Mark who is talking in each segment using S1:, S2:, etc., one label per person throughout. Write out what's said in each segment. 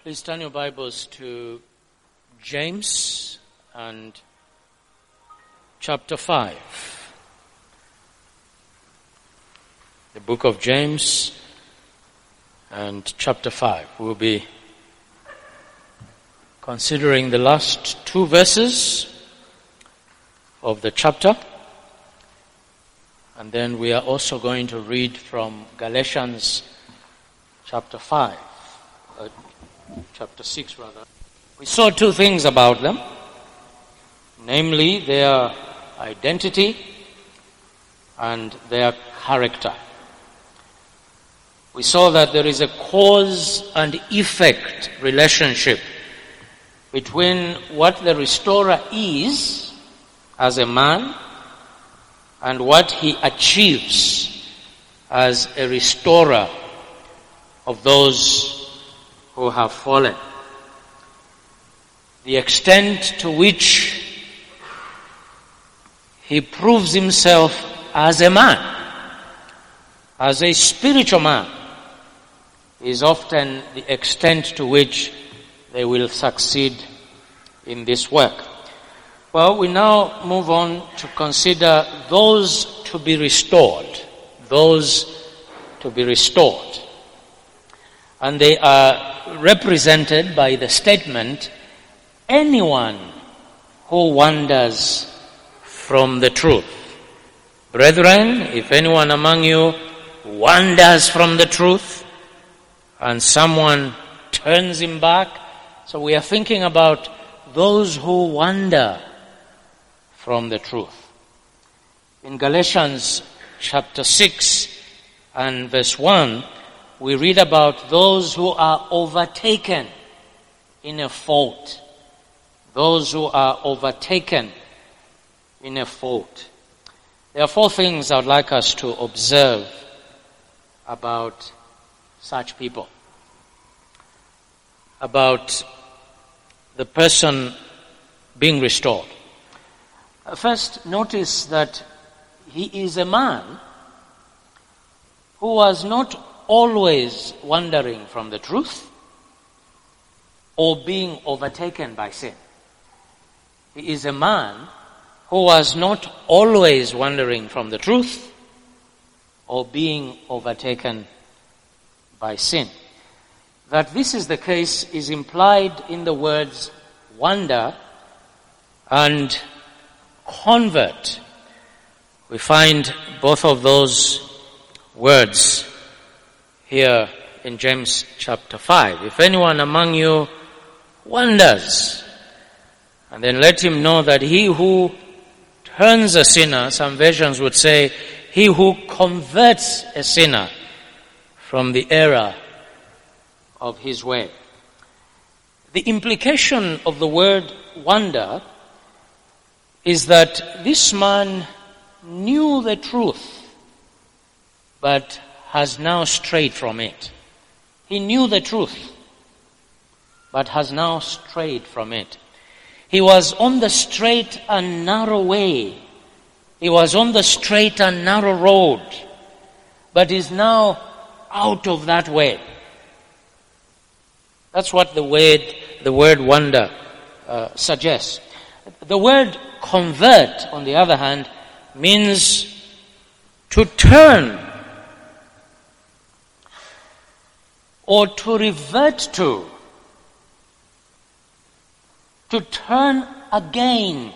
S1: Please turn your Bibles to James and chapter 5. The book of James and chapter 5. We'll be considering the last two verses of the chapter. And then we are also going to read from Galatians chapter 5. Chapter 6 rather. We saw two things about them, namely their identity and their character. We saw that there is a cause and effect relationship between what the restorer is as a man and what he achieves as a restorer of those who have fallen. The extent to which he proves himself as a man, as a spiritual man, is often the extent to which they will succeed in this work. Well, we now move on to consider those to be restored. Those to be restored. And they are represented by the statement, anyone who wanders from the truth. Brethren, if anyone among you wanders from the truth and someone turns him back, so we are thinking about those who wander from the truth. In Galatians chapter 6 and verse 1, we read about those who are overtaken in a fault. Those who are overtaken in a fault. There are four things I would like us to observe about such people. About the person being restored. First, notice that he is a man who was not always wandering from the truth or being overtaken by sin. He is a man who was not always wandering from the truth or being overtaken by sin. That this is the case is implied in the words wander and convert. We find both of those words here in James chapter 5. If anyone among you wanders, and then let him know that he who turns a sinner, some versions would say, he who converts a sinner from the error of his way. The implication of the word wander is that this man knew the truth, but has now strayed from it. He knew the truth, but has now strayed from it. He was on the straight and narrow way. He was on the straight and narrow road, but is now out of that way. That's what the word wander suggests. The word convert, on the other hand, means to turn or to revert to turn again.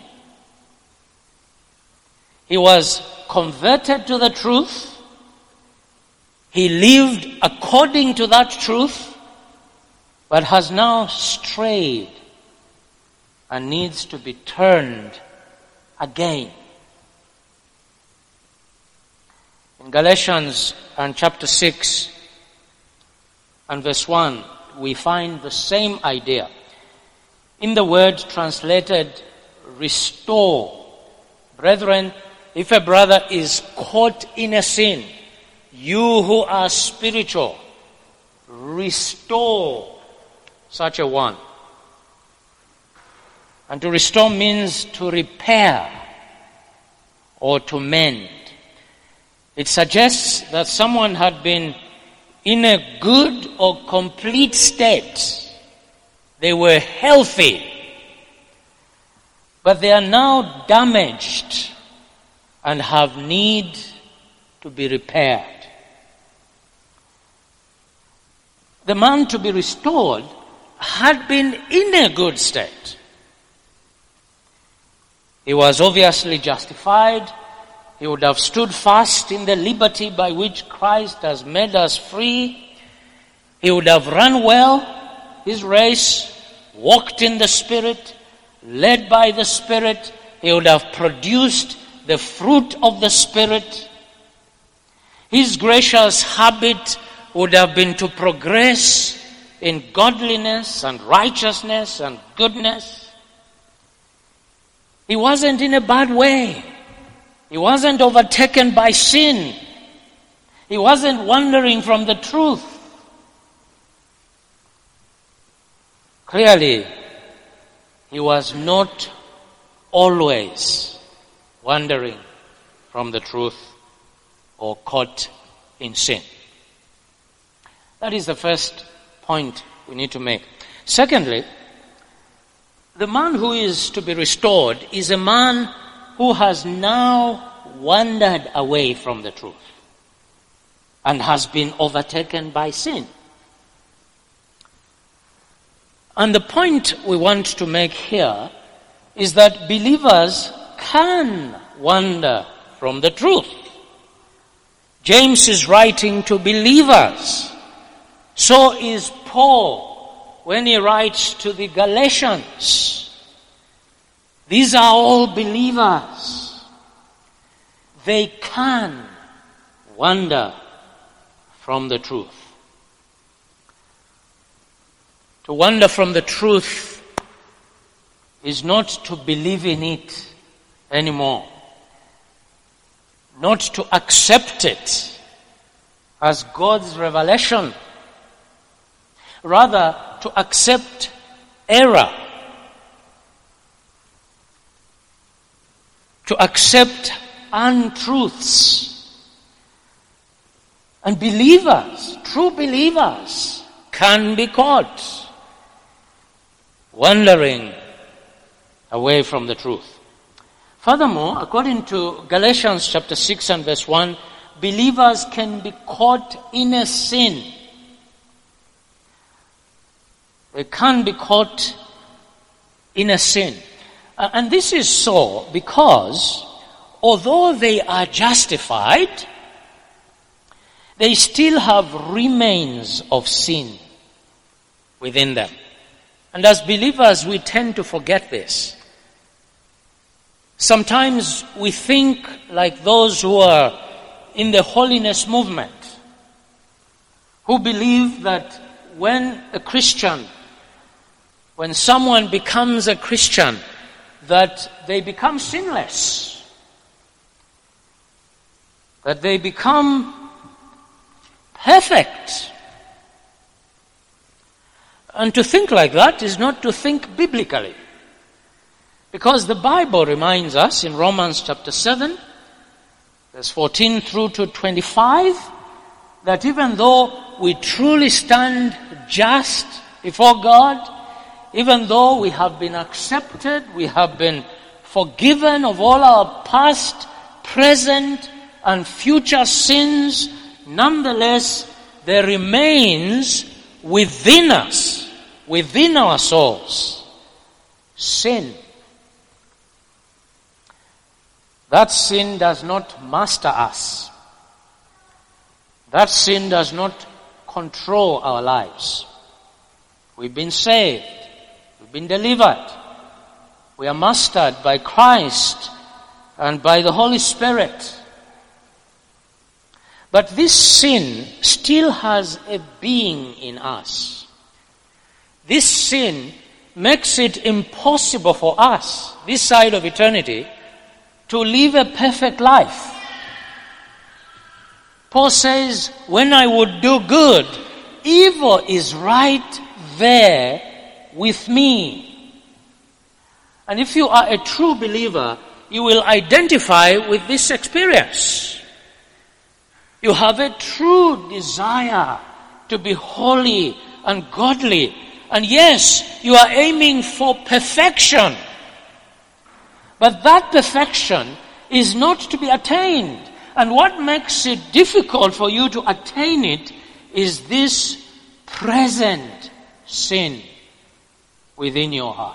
S1: He was converted to the truth. He lived according to that truth, but has now strayed and needs to be turned again. In Galatians and chapter 6 and verse 1, we find the same idea. In the word translated restore. Brethren, if a brother is caught in a sin, you who are spiritual, restore such a one. And to restore means to repair or to mend. It suggests that someone had been in a good or complete state They were healthy. But they are now damaged and have need to be repaired. The man to be restored had been in a good state. He was obviously justified. He would have stood fast in the liberty by which Christ has made us free. He would have run well his race, walked in the Spirit, led by the Spirit. He would have produced the fruit of the Spirit. His gracious habit would have been to progress in godliness and righteousness and goodness. He wasn't in a bad way. He wasn't overtaken by sin. He wasn't wandering from the truth. Clearly, he was not always wandering from the truth or caught in sin. That is the first point we need to make. Secondly, the man who is to be restored is a man who has now wandered away from the truth and has been overtaken by sin. And the point we want to make here is that believers can wander from the truth. James is writing to believers. So is Paul when he writes to the Galatians. These are all believers. They can wander from the truth. To wander from the truth is not to believe in it anymore, not to accept it as God's revelation, rather to accept error, to accept untruths. And believers, true believers, can be caught wandering away from the truth. Furthermore, according to Galatians chapter 6 and verse 1, believers can be caught in a sin. They can be caught in a sin. And this is so because although they are justified, they still have remains of sin within them. And as believers, we tend to forget this. Sometimes we think like those who are in the holiness movement, who believe that when someone becomes a Christian, that they become sinless, that they become perfect. And to think like that is not to think biblically. Because the Bible reminds us in Romans chapter 7, verse 14 through to 25, that even though we truly stand just before God, even though we have been accepted, we have been forgiven of all our past, present, and future sins, nonetheless, there remains within us, within our souls, sin. That sin does not master us. That sin does not control our lives. We've been saved. We've been delivered. We are mastered by Christ and by the Holy Spirit. But this sin still has a being in us. This sin makes it impossible for us, this side of eternity, to live a perfect life. Paul says, when I would do good, evil is right there with me. And if you are a true believer, you will identify with this experience. You have a true desire to be holy and godly And yes, you are aiming for perfection. But that perfection is not to be attained. And what makes it difficult for you to attain it is this present sin within your heart.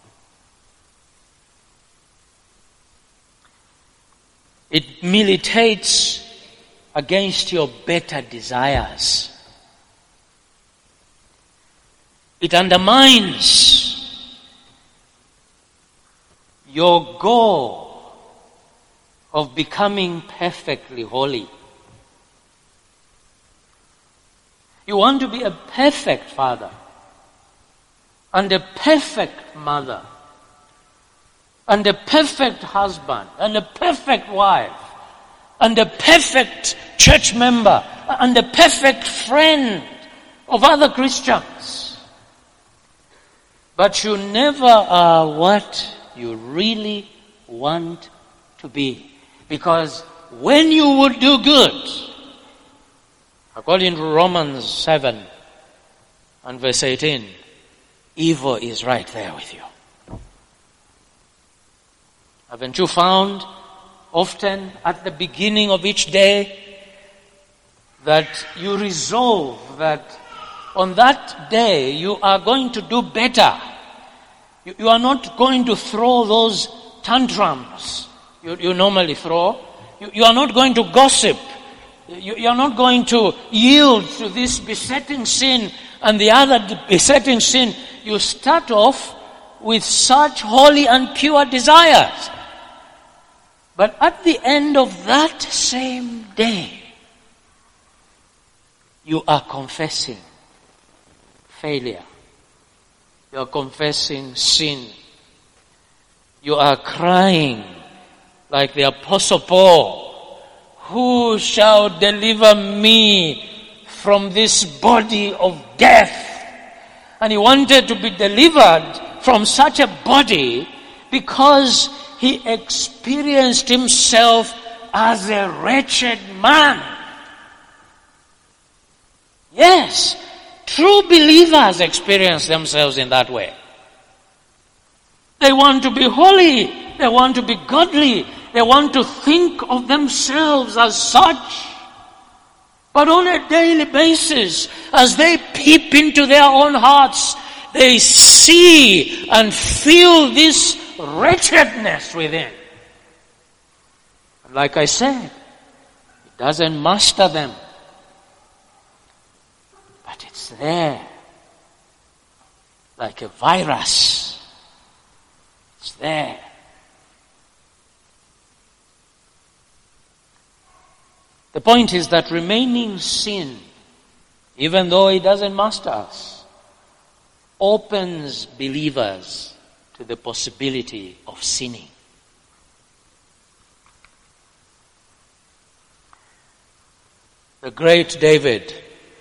S1: It militates against your better desires. It undermines your goal of becoming perfectly holy. You want to be a perfect father and a perfect mother and a perfect husband and a perfect wife and a perfect church member and a perfect friend of other Christians. But you never are what you really want to be. Because when you would do good, according to Romans 7 and verse 18, evil is right there with you. Haven't you found often at the beginning of each day that you resolve that on that day you are going to do better? You are not going to throw those tantrums you normally throw. You are not going to gossip. You are not going to yield to this besetting sin and the other besetting sin. You start off with such holy and pure desires. But at the end of that same day, you are confessing failure. You are confessing sin. You are crying like the Apostle Paul, who shall deliver me from this body of death? And he wanted to be delivered from such a body because he experienced himself as a wretched man. Yes, true believers experience themselves in that way. They want to be holy. They want to be godly. They want to think of themselves as such. But on a daily basis, as they peep into their own hearts, they see and feel this wretchedness within. Like I said, it doesn't master them. But it's there. Like a virus. It's there. The point is that remaining sin, even though it doesn't master us, opens believers to the possibility of sinning. The great David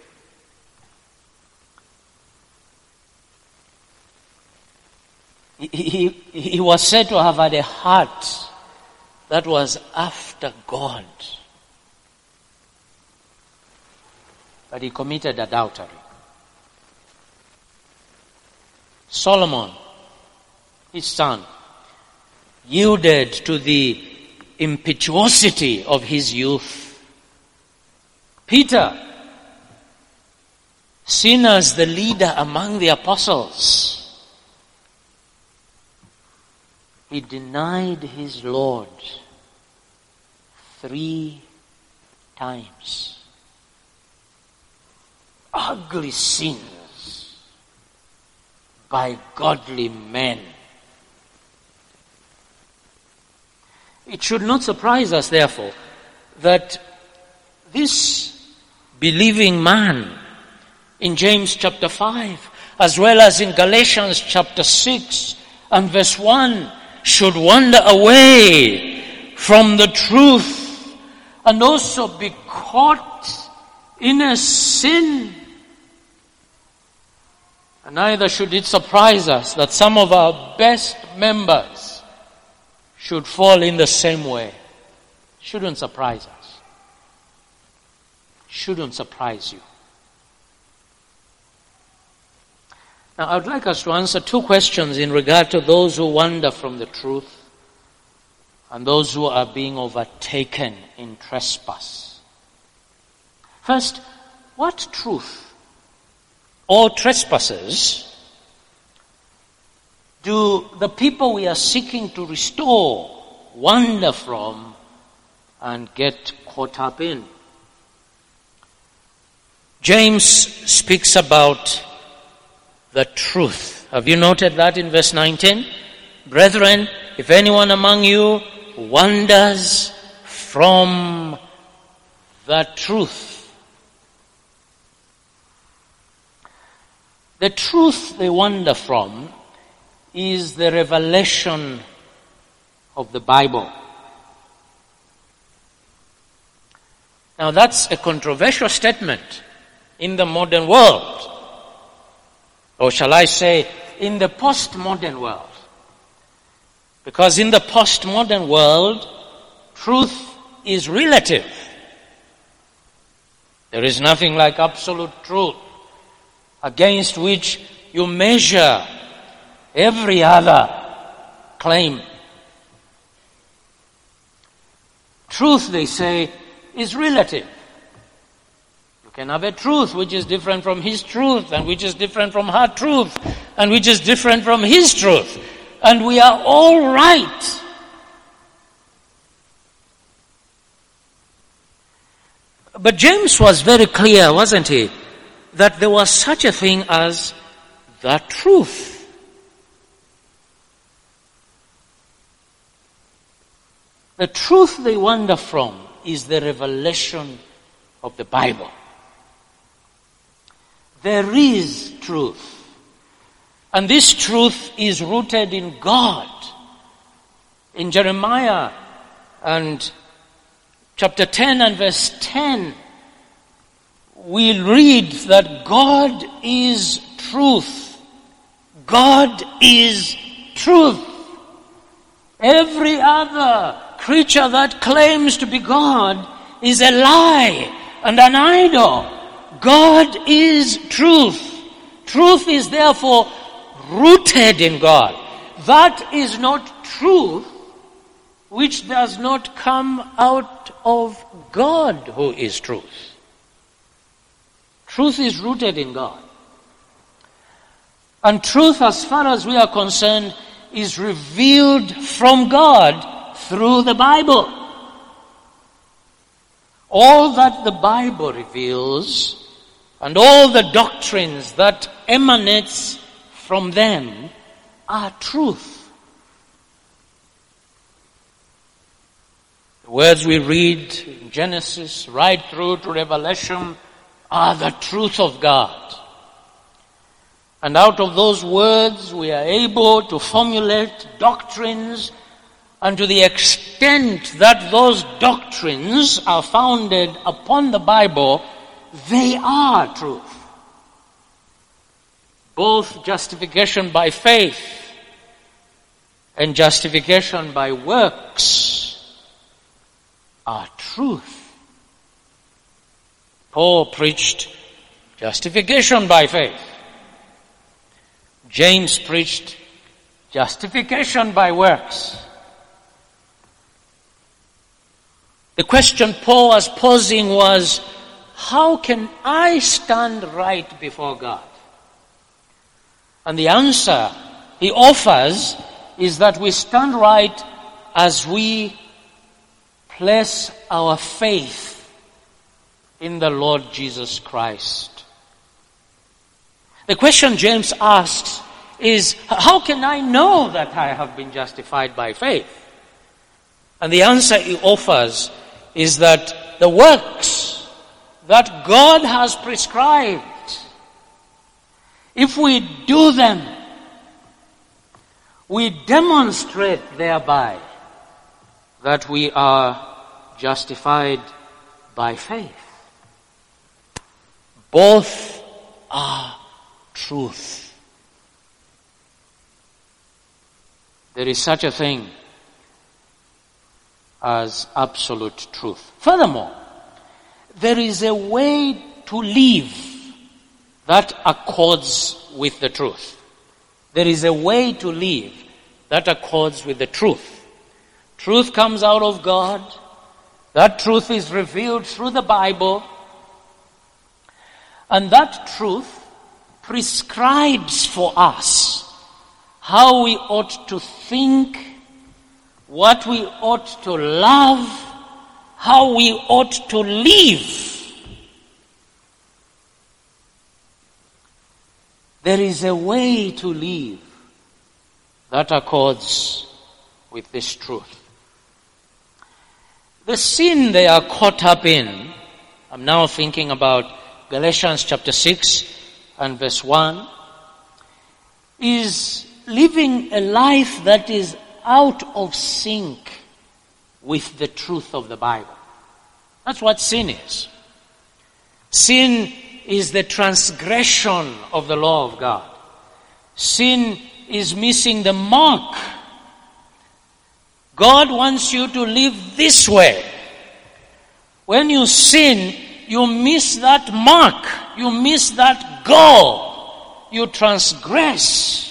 S1: he was said to have had a heart that was after God. But he committed adultery. Solomon, his son, yielded to the impetuosity of his youth. Peter, seen as the leader among the apostles, he denied his Lord 3 times. Ugly sins by godly men. It should not surprise us, therefore, that this believing man in James chapter 5, as well as in Galatians chapter 6 and verse 1, should wander away from the truth and also be caught in a sin. And neither should it surprise us that some of our best members should fall in the same way. Shouldn't surprise us. Shouldn't surprise you. Now, I would like us to answer two questions in regard to those who wander from the truth and those who are being overtaken in trespass. First, what truth or trespasses do the people we are seeking to restore wander from and get caught up in? James speaks about the truth. Have you noted that in verse 19? Brethren, if anyone among you wanders from the truth. The truth they wander from is the revelation of the Bible. Now that's a controversial statement in the modern world. Or shall I say, in the postmodern world. Because in the postmodern world, truth is relative. There is nothing like absolute truth against which you measure every other claim. Truth, they say, is relative. You can have a truth which is different from his truth, and which is different from her truth, and which is different from his truth. And we are all right. But James was very clear, wasn't he, that there was such a thing as the truth. The truth they wander from is the revelation of the Bible. There is truth. And this truth is rooted in God. In Jeremiah and chapter 10 and verse 10, we read that God is truth. God is truth. Every other creature that claims to be God is a lie and an idol. God is truth. Truth is therefore rooted in God. That is not truth which does not come out of God, who is truth. Truth is rooted in God. And truth, as far as we are concerned, is revealed from God through the Bible. All that the Bible reveals and all the doctrines that emanates from them are truth. The words we read in Genesis right through to Revelation are the truth of God. And out of those words we are able to formulate doctrines, and to the extent that those doctrines are founded upon the Bible, they are truth. Both justification by faith and justification by works are truth. Paul preached justification by faith. James preached justification by works. The question Paul was posing was, how can I stand right before God? And the answer he offers is that we stand right as we place our faith in the Lord Jesus Christ. The question James asks is, how can I know that I have been justified by faith? And the answer he offers is that the works that God has prescribed, if we do them, we demonstrate thereby that we are justified by faith. Both are truth. There is such a thing as absolute truth. Furthermore, there is a way to live that accords with the truth. There is a way to live that accords with the truth. Truth comes out of God. That truth is revealed through the Bible. And that truth prescribes for us how we ought to think, what we ought to love, how we ought to live. There is a way to live that accords with this truth. The sin they are caught up in, I'm now thinking about Galatians chapter 6 and verse 1, is living a life that is out of sync with the truth of the Bible. That's what sin is. Sin is the transgression of the law of God. Sin is missing the mark. God wants you to live this way. When you sin, you miss that mark. You miss that goal. You transgress.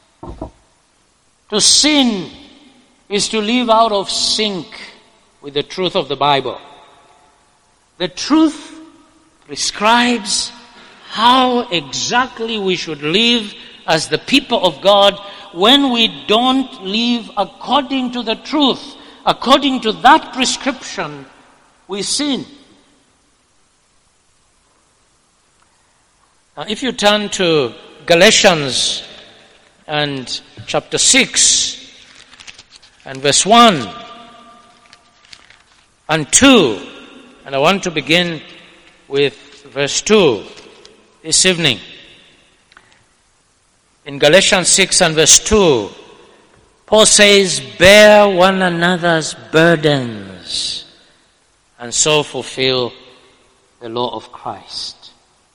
S1: To sin is to live out of sync with the truth of the Bible. The truth prescribes how exactly we should live as the people of God. When we don't live according to the truth, according to that prescription, we sin. Now, if you turn to Galatians and chapter 6 and verse 1 and 2, and I want to begin with verse 2 this evening. In Galatians 6 and verse 2, Paul says, bear one another's burdens and so fulfill the law of Christ.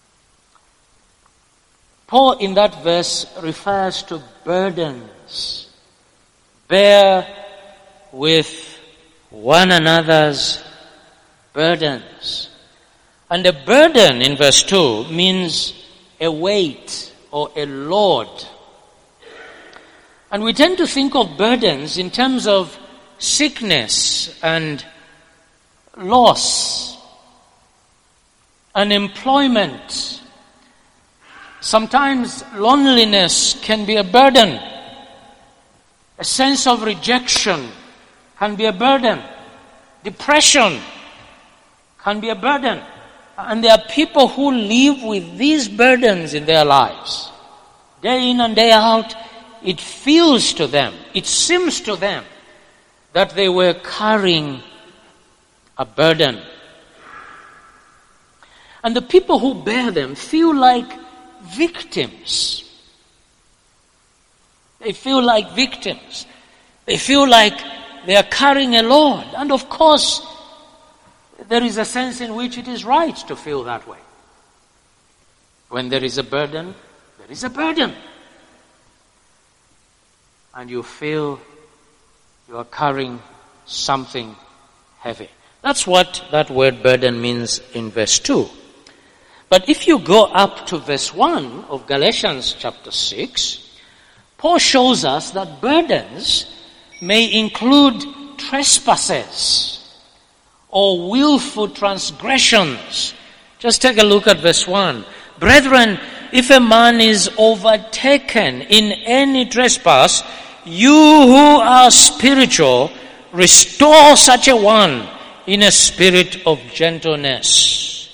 S1: Paul in that verse refers to burdens. Bear with one another's burdens. And a burden in verse 2 means a weight or a load. And we tend to think of burdens in terms of sickness and loss, unemployment. Sometimes loneliness can be a burden. A sense of rejection can be a burden. Depression can be a burden. And there are people who live with these burdens in their lives. Day in and day out, it feels to them, it seems to them that they were carrying a burden. And the people who bear them feel like victims. They feel like victims. They feel like they are carrying a load. And of course, there is a sense in which it is right to feel that way. When there is a burden, there is a burden. And you feel you are carrying something heavy. That's what that word burden means in verse 2. But if you go up to verse 1 of Galatians chapter 6, Paul shows us that burdens may include trespasses or willful transgressions. Just take a look at verse 1. Brethren, if a man is overtaken in any trespass, you who are spiritual, restore such a one in a spirit of gentleness.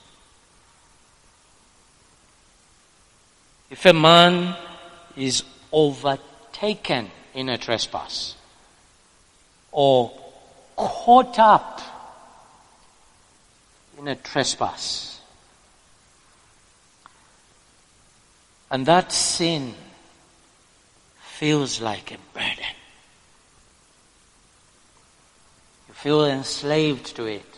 S1: If a man is overtaken in a trespass or caught up in a trespass, and that sin feels like a burden, you feel enslaved to it.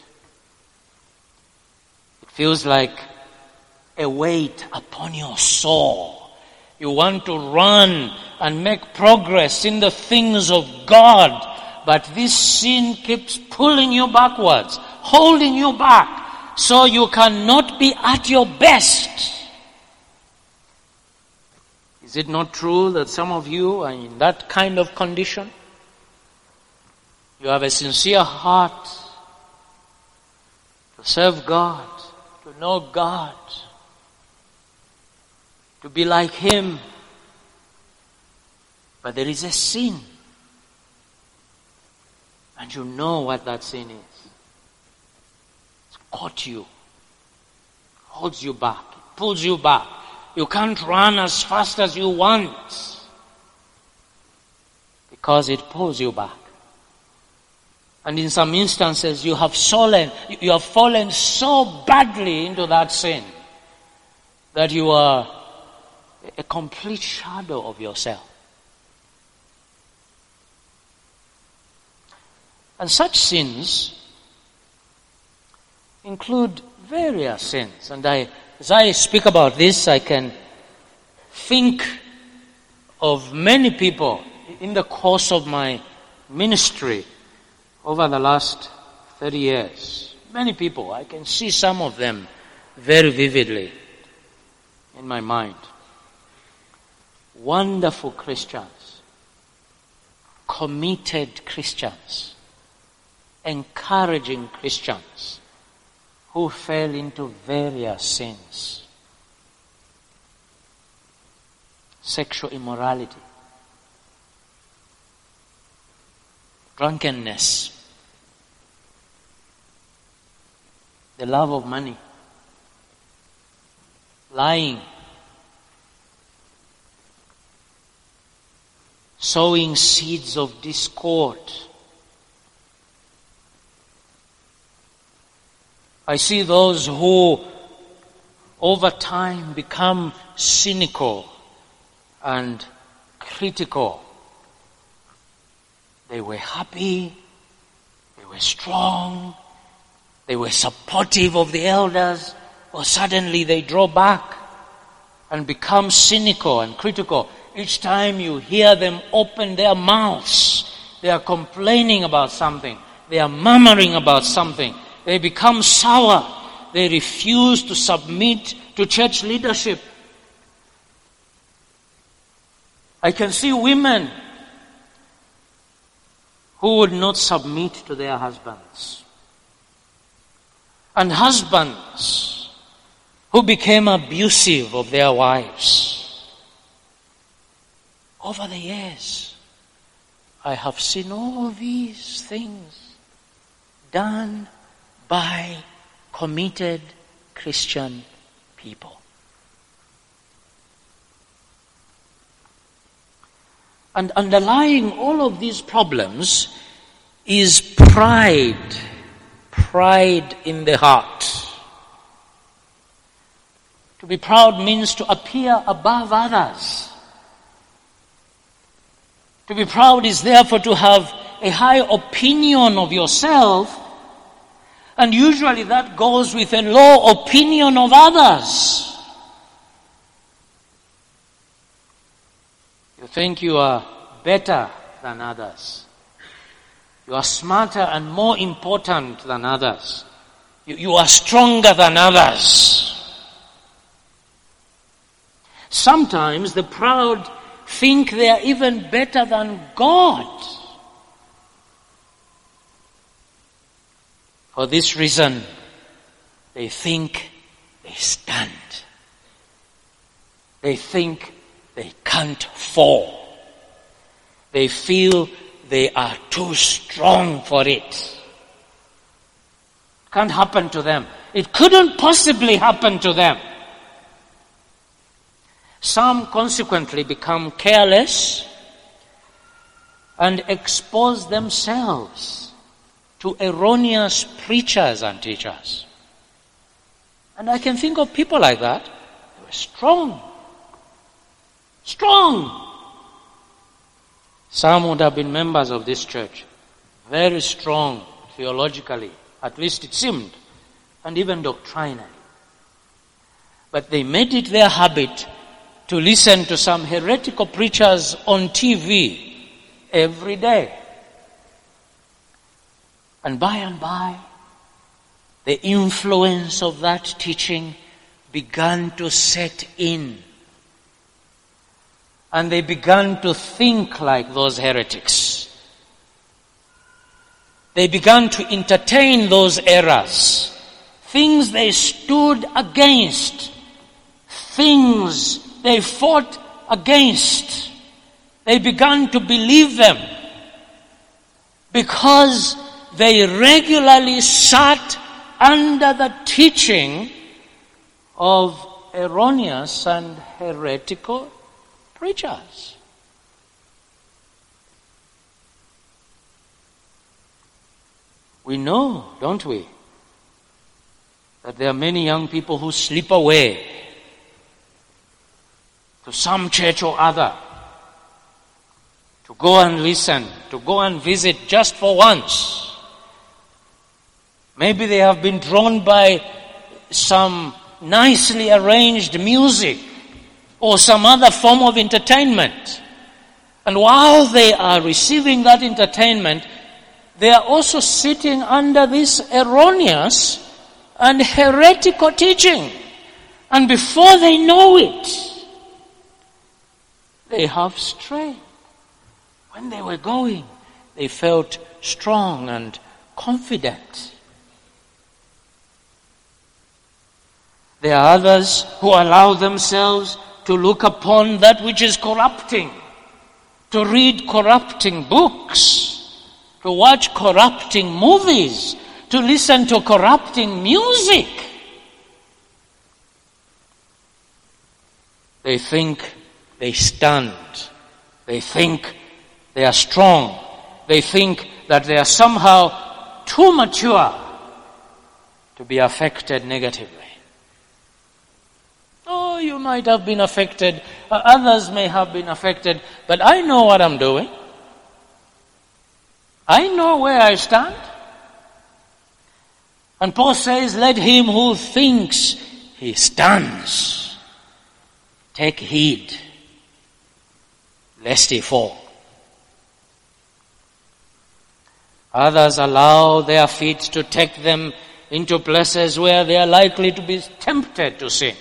S1: It feels like a weight upon your soul. You want to run and make progress in the things of God, but this sin keeps pulling you backwards, holding you back, so you cannot be at your best. Is it not true that some of you are in that kind of condition? You have a sincere heart to serve God, to know God, to be like Him. But there is a sin. And you know what that sin is. It's caught you. Holds you back. It pulls you back. You can't run as fast as you want. Because it pulls you back. And in some instances you have fallen so badly into that sin that you are a complete shadow of yourself. And such sins include various sins. And as I speak about this, I can think of many people in the course of my ministry over the last 30 years. Many people, I can see some of them very vividly in my mind. Wonderful Christians, committed Christians, encouraging Christians who fell into various sins. Sexual immorality, drunkenness, the love of money, lying, sowing seeds of discord. I see those who over time become cynical and critical. They were happy, they were strong, they were supportive of the elders, or suddenly they draw back and become cynical and critical. Each time you hear them open their mouths, they are complaining about something, they are murmuring about something. They become sour. They refuse to submit to church leadership. I can see women who would not submit to their husbands. And husbands who became abusive of their wives. Over the years, I have seen all these things done by committed Christian people. And underlying all of these problems is pride. Pride in the heart. To be proud means to appear above others. To be proud is therefore to have a high opinion of yourself. And usually that goes with a low opinion of others. You think you are better than others. You are smarter and more important than others. You are stronger than others. Sometimes the proud think they are even better than God. For this reason, they think they stand. They think they can't fall. They feel they are too strong for it. Can't happen to them. It couldn't possibly happen to them. Some consequently become careless and expose themselves to erroneous preachers and teachers. And I can think of people like that. They were strong. Strong. Some would have been members of this church. Very strong theologically, at least it seemed, and even doctrinally. But they made it their habit to listen to some heretical preachers on TV every day. And by, the influence of that teaching began to set in. and they began to think like those heretics. They began to entertain those errors, things they stood against, things they fought against. They began to believe them because they regularly sat under the teaching of erroneous and heretical preachers. We know, don't we, that there are many young people who slip away to some church or other to go and listen, to go and visit just for once. Maybe they have been drawn by some nicely arranged music or some other form of entertainment. And while they are receiving that entertainment, they are also sitting under this erroneous and heretical teaching. And before they know it, they have strayed. When they were going, they felt strong and confident. There are others who allow themselves to look upon that which is corrupting, to read corrupting books, to watch corrupting movies, to listen to corrupting music. They think they stand. They think they are strong. They think that they are somehow too mature to be affected negatively. Oh, you might have been affected. Others may have been affected. But I know what I'm doing. I know where I stand. And Paul says, let him who thinks he stands take heed lest he fall. Others allow their feet to take them into places where they are likely to be tempted to sin.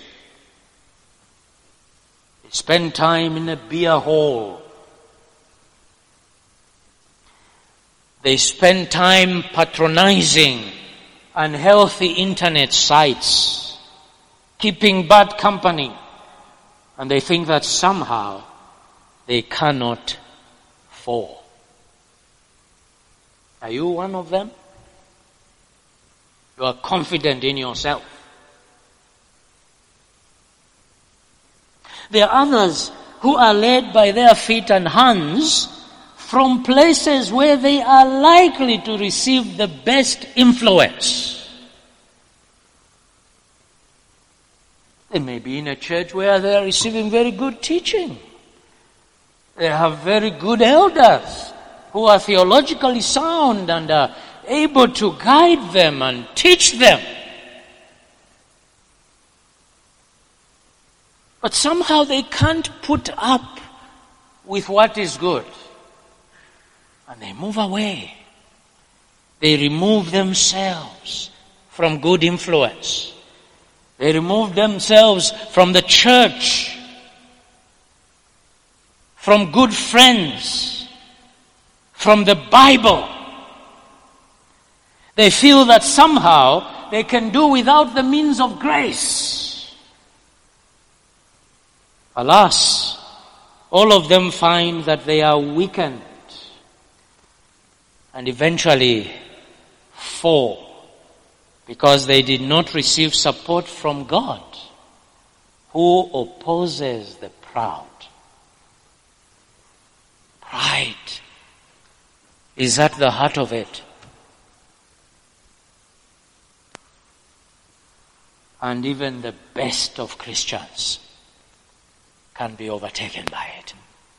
S1: They spend time in a beer hall. They spend time patronizing unhealthy internet sites, keeping bad company, and they think that somehow they cannot fall. Are you one of them? You are confident in yourself. There are others who are led by their feet and hands from places where they are likely to receive the best influence. They may be in a church where they are receiving very good teaching. They have very good elders who are theologically sound and are able to guide them and teach them. But somehow they can't put up with what is good. And they move away. They remove themselves from good influence. They remove themselves from the church, from good friends, from the Bible. They feel that somehow they can do without the means of grace. Alas, all of them find that they are weakened and eventually fall because they did not receive support from God, who opposes the proud. Pride is at the heart of it. And even the best of Christians can be overtaken by it.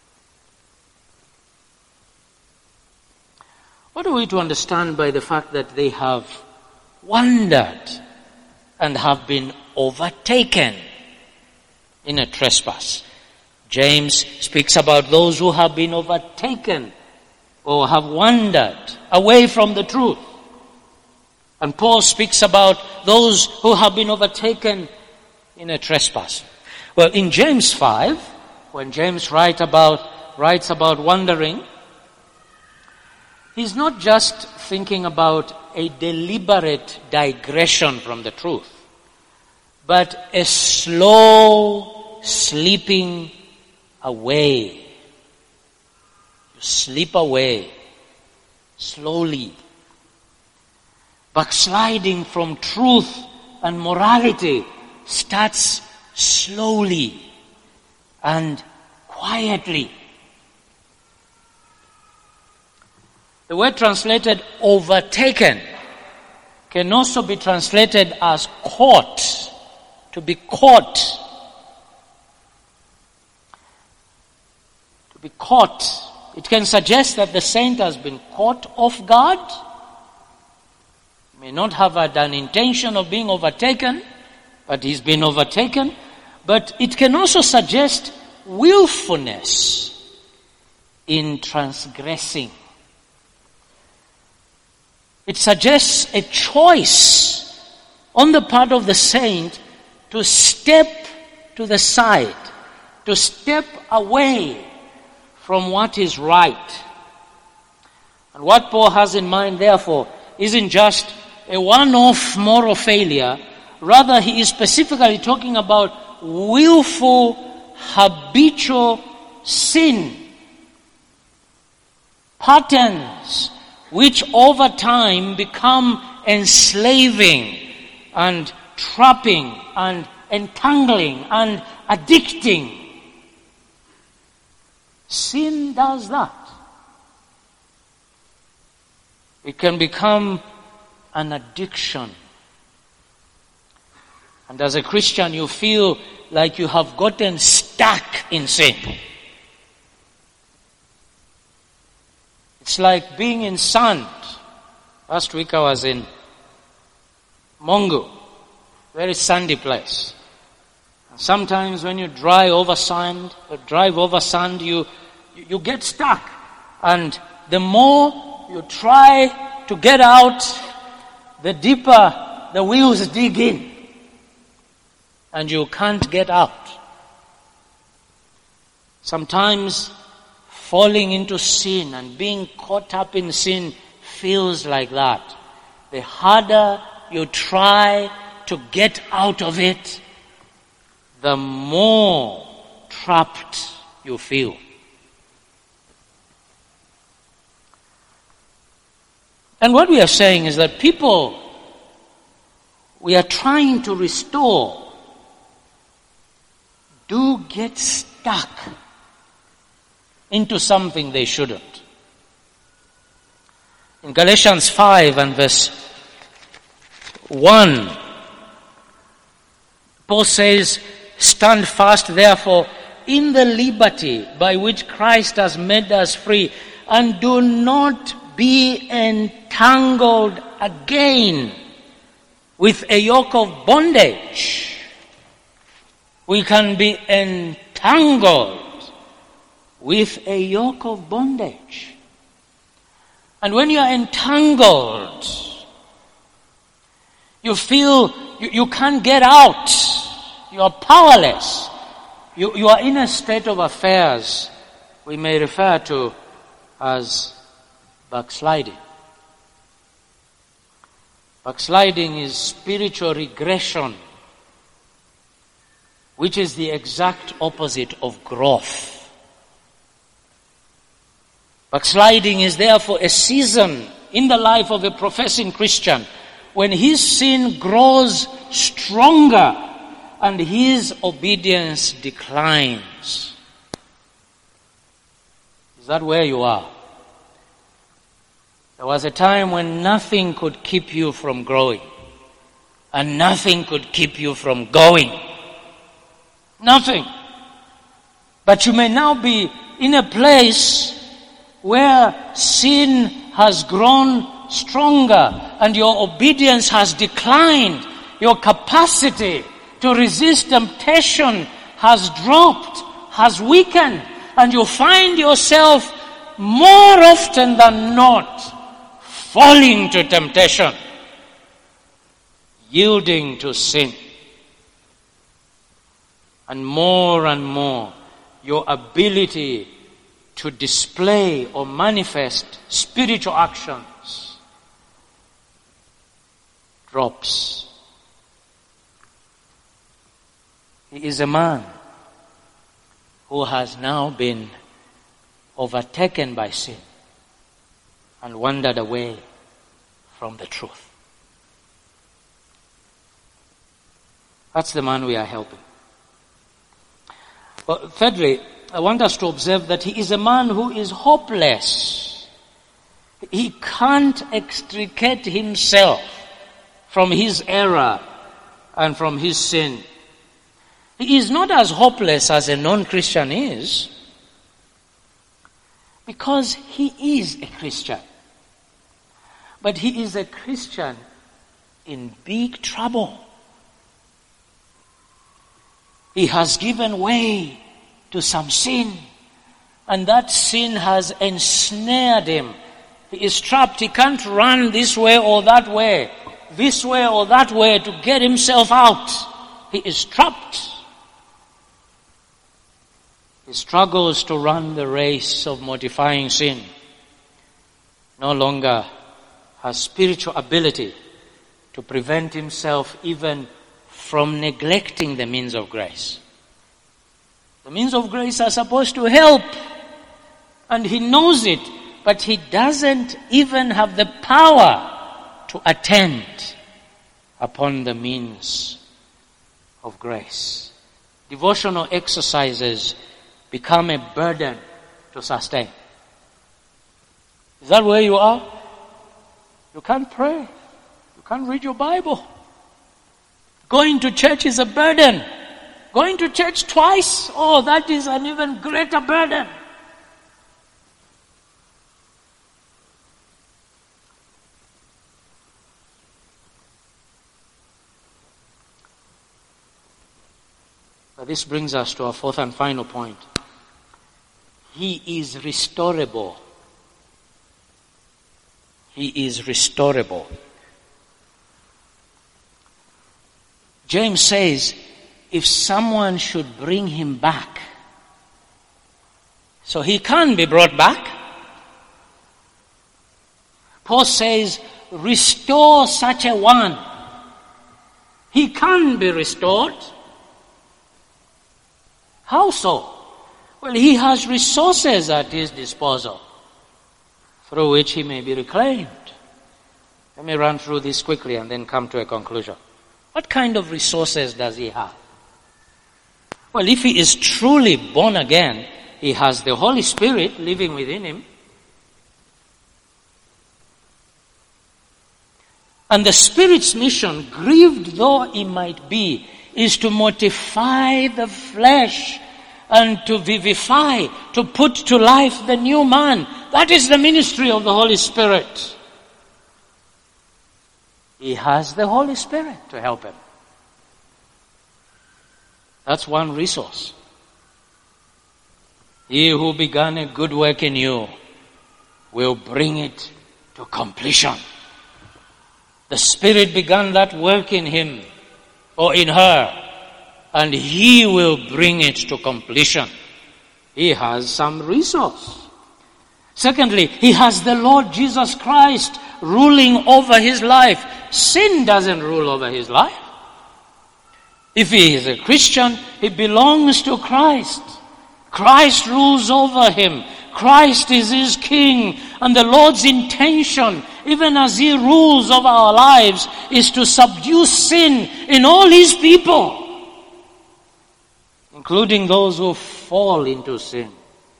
S1: What are we to understand by the fact that they have wandered and have been overtaken in a trespass? James speaks about those who have been overtaken or have wandered away from the truth. And Paul speaks about those who have been overtaken in a trespass. Well, in James 5, when James writes about wandering, he's not just thinking about a deliberate digression from the truth, but a slow slipping away. You slip away slowly. Backsliding from truth and morality starts slowly and quietly. The word translated overtaken can also be translated as caught, to be caught. To be caught. It can suggest that the saint has been caught off guard. He may not have had an intention of being overtaken, but he's been overtaken. But it can also suggest willfulness in transgressing. It suggests a choice on the part of the saint to step to the side, to step away from what is right. And what Paul has in mind, therefore, isn't just a one-off moral failure. Rather, he is specifically talking about willful, habitual sin. Patterns which over time become enslaving and trapping and entangling and addicting. Sin does that. It can become an addiction. And as a Christian, you feel like you have gotten stuck in sin. It's like being in sand. Last week I was in Mongo, very sandy place. And sometimes when you drive over sand, you get stuck. And the more you try to get out, the deeper the wheels dig in. And you can't get out. Sometimes falling into sin and being caught up in sin feels like that. The harder you try to get out of it, the more trapped you feel. And what we are saying is that people we are trying to restore do get stuck into something they shouldn't. In Galatians 5 and verse 1, Paul says, "Stand fast, therefore, in the liberty by which Christ has made us free, and do not be entangled again with a yoke of bondage." We can be entangled with a yoke of bondage. And when you are entangled, you feel you can't get out. You are powerless. You are in a state of affairs we may refer to as backsliding. Backsliding is spiritual regression, which is the exact opposite of growth. Backsliding is therefore a season in the life of a professing Christian when his sin grows stronger and his obedience declines. Is that where you are? There was a time when nothing could keep you from growing and nothing could keep you from going. Nothing. But you may now be in a place where sin has grown stronger and your obedience has declined. Your capacity to resist temptation has dropped, has weakened, and you find yourself more often than not falling to temptation, yielding to sin, and more your ability to display or manifest spiritual actions drops. He is a man who has now been overtaken by sin and wandered away from the truth. That's the man we are helping. But thirdly, I want us to observe that he is a man who is hopeless. He can't extricate himself from his error and from his sin. He is not as hopeless as a non-Christian is, because he is a Christian. But he is a Christian in big trouble. He has given way to some sin, and that sin has ensnared him. He is trapped. He can't run this way or that way to get himself out. He is trapped. He struggles to run the race of mortifying sin. No longer has spiritual ability to prevent himself even from neglecting the means of grace. The means of grace are supposed to help, and he knows it, but he doesn't even have the power to attend upon the means of grace. Devotional exercises become a burden to sustain. Is that where you are? You can't pray. You can't read your Bible. Going to church is a burden. Going to church twice, that is an even greater burden. But this brings us to our fourth and final point. He is restorable. He is restorable. James says, if someone should bring him back, so he can be brought back. Paul says, restore such a one. He can be restored. How so? Well, he has resources at his disposal through which he may be reclaimed. Let me run through this quickly and then come to a conclusion. What kind of resources does he have? Well, if he is truly born again, he has the Holy Spirit living within him. And the Spirit's mission, grieved though he might be, is to mortify the flesh and to vivify, to put to life the new man. That is the ministry of the Holy Spirit. He has the Holy Spirit to help him. That's one resource. He who began a good work in you will bring it to completion. The Spirit began that work in him or in her, and he will bring it to completion. He has some resource. Secondly, he has the Lord Jesus Christ ruling over his life. Sin doesn't rule over his life. If he is a Christian, he belongs to Christ. Christ rules over him. Christ is his king. And the Lord's intention, even as he rules over our lives, is to subdue sin in all his people, including those who fall into sin.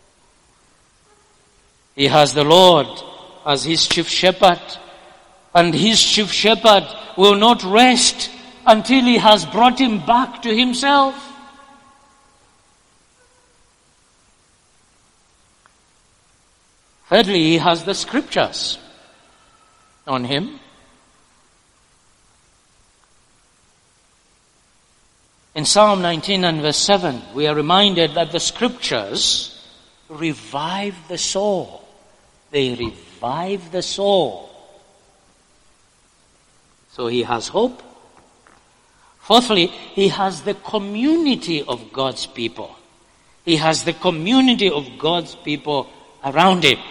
S1: He has the Lord as his chief shepherd, and his chief shepherd will not rest until he has brought him back to himself. Thirdly, he has the scriptures on him. In Psalm 19 and verse 7, we are reminded that the scriptures revive the soul. They revive the soul. So he has hope. Fourthly, he has the community of God's people. He has the community of God's people around him.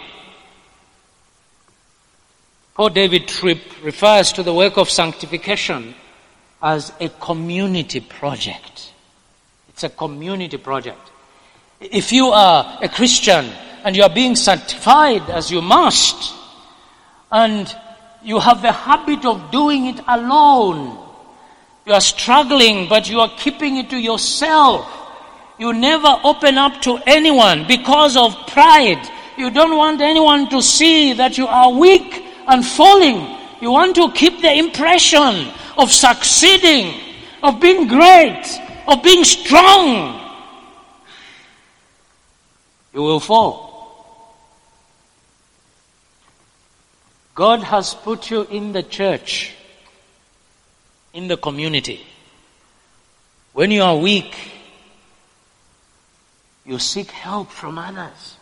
S1: Paul David Tripp refers to the work of sanctification as a community project. It's a community project. If you are a Christian and you are being sanctified as you must, and you have the habit of doing it alone, you are struggling but you are keeping it to yourself, you never open up to anyone because of pride, you don't want anyone to see that you are weak and falling, you want to keep the impression of succeeding, of being great, of being strong, you will fall. God has put you in the church, in the community. When you are weak, you seek help from others.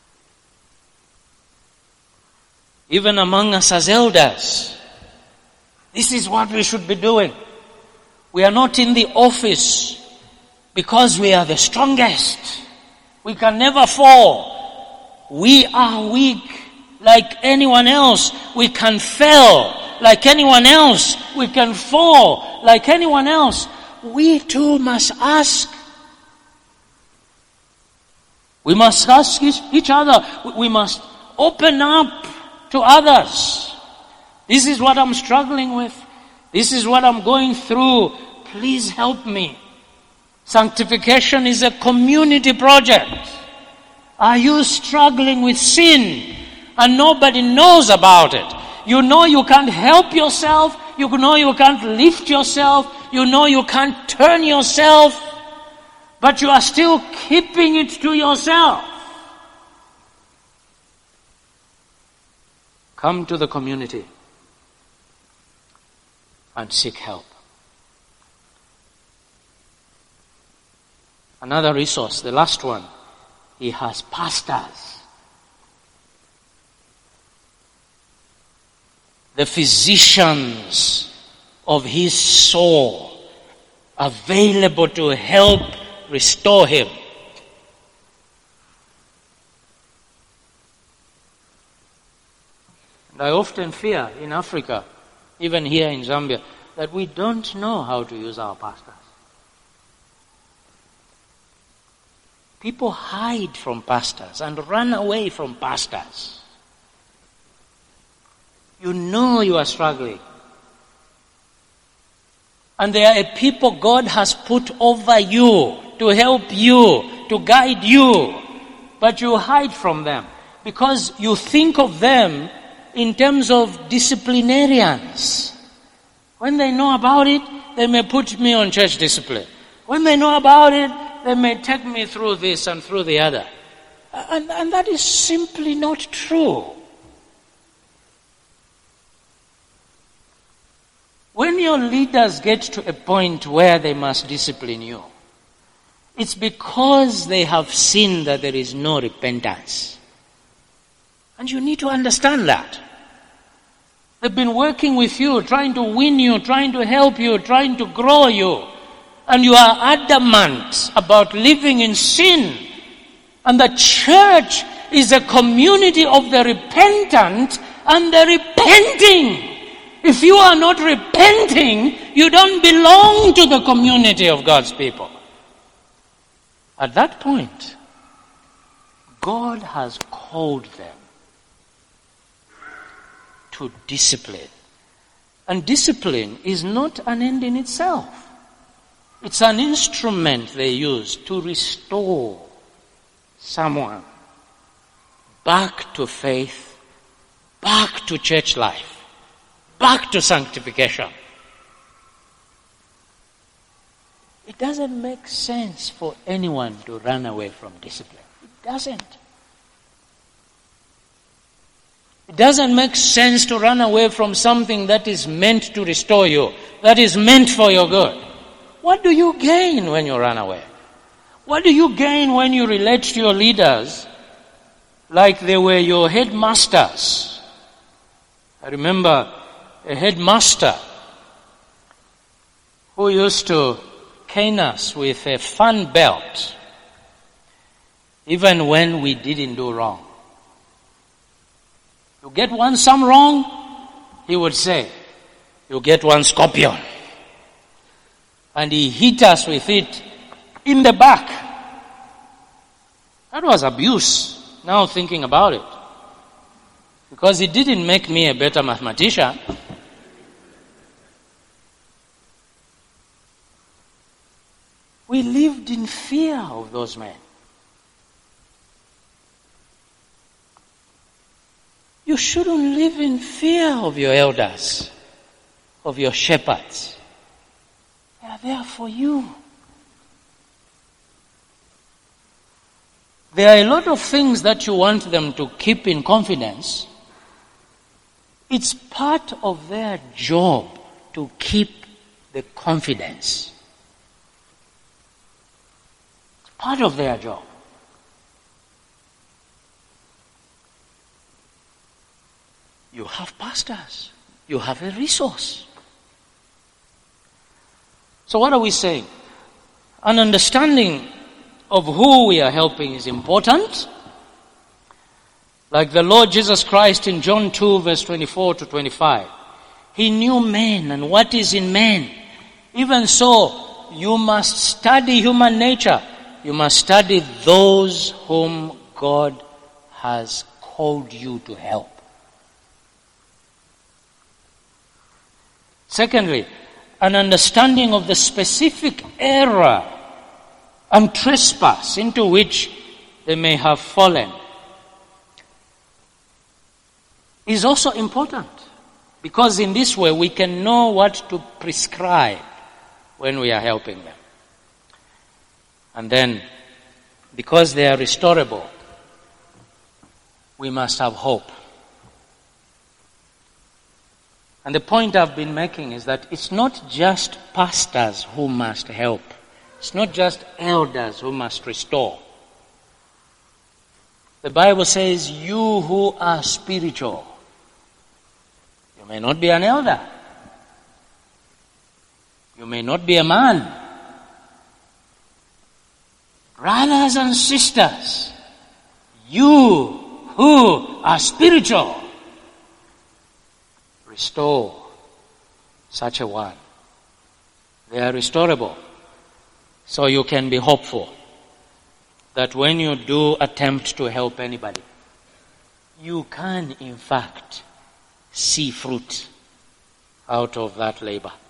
S1: Even among us as elders, this is what we should be doing. We are not in the office because we are the strongest. We can never fall. We are weak like anyone else. We can fail like anyone else. We can fall like anyone else. We too must ask. We must ask each other. We must open up to others. This is what I'm struggling with. This is what I'm going through. Please help me. Sanctification is a community project. Are you struggling with sin and nobody knows about it? You know you can't help yourself. You know you can't lift yourself. You know you can't turn yourself. But you are still keeping it to yourself. Come to the community and seek help. Another resource, the last one, he has pastors. The physicians of his soul, available to help restore him. And I often fear in Africa, even here in Zambia, that we don't know how to use our pastors. People hide from pastors and run away from pastors. You know you are struggling. And there are a people God has put over you to help you, to guide you. But you hide from them because you think of them in terms of disciplinarians. When they know about it, they may put me on church discipline. When they know about it, they may take me through this and through the other. And that is simply not true. When your leaders get to a point where they must discipline you, it's because they have seen that there is no repentance. And you need to understand that. They've been working with you, trying to win you, trying to help you, trying to grow you. And you are adamant about living in sin. And the church is a community of the repentant and the repenting. If you are not repenting, you don't belong to the community of God's people. At that point, God has called them to discipline. And discipline is not an end in itself. It's an instrument they use to restore someone back to faith, back to church life, back to sanctification. It doesn't make sense for anyone to run away from discipline. It doesn't. It doesn't make sense to run away from something that is meant to restore you, that is meant for your good. What do you gain when you run away? What do you gain when you relate to your leaders like they were your headmasters? I remember a headmaster who used to cane us with a fan belt. even when we didn't do wrong. You get one sum wrong, he would say, you get one scorpion. And he hit us with it in the back. That was abuse, now thinking about it. Because it didn't make me a better mathematician. We lived in fear of those men. You shouldn't live in fear of your elders, of your shepherds. They are there for you. There are a lot of things that you want them to keep in confidence. It's part of their job to keep the confidence. It's part of their job. You have pastors. You have a resource. So what are we saying? An understanding of who we are helping is important. Like the Lord Jesus Christ in John 2 verse 24 to 25. He knew men and what is in men. Even so, you must study human nature. You must study those whom God has called you to help. Secondly, an understanding of the specific error and trespass into which they may have fallen is also important, because in this way we can know what to prescribe when we are helping them. And then, because they are restorable, we must have hope. And the point I've been making is that it's not just pastors who must help. It's not just elders who must restore. The Bible says, you who are spiritual. You may not be an elder. You may not be a man. Brothers and sisters, you who are spiritual, restore such a one. They are restorable. So you can be hopeful that when you do attempt to help anybody, you can in fact see fruit out of that labor.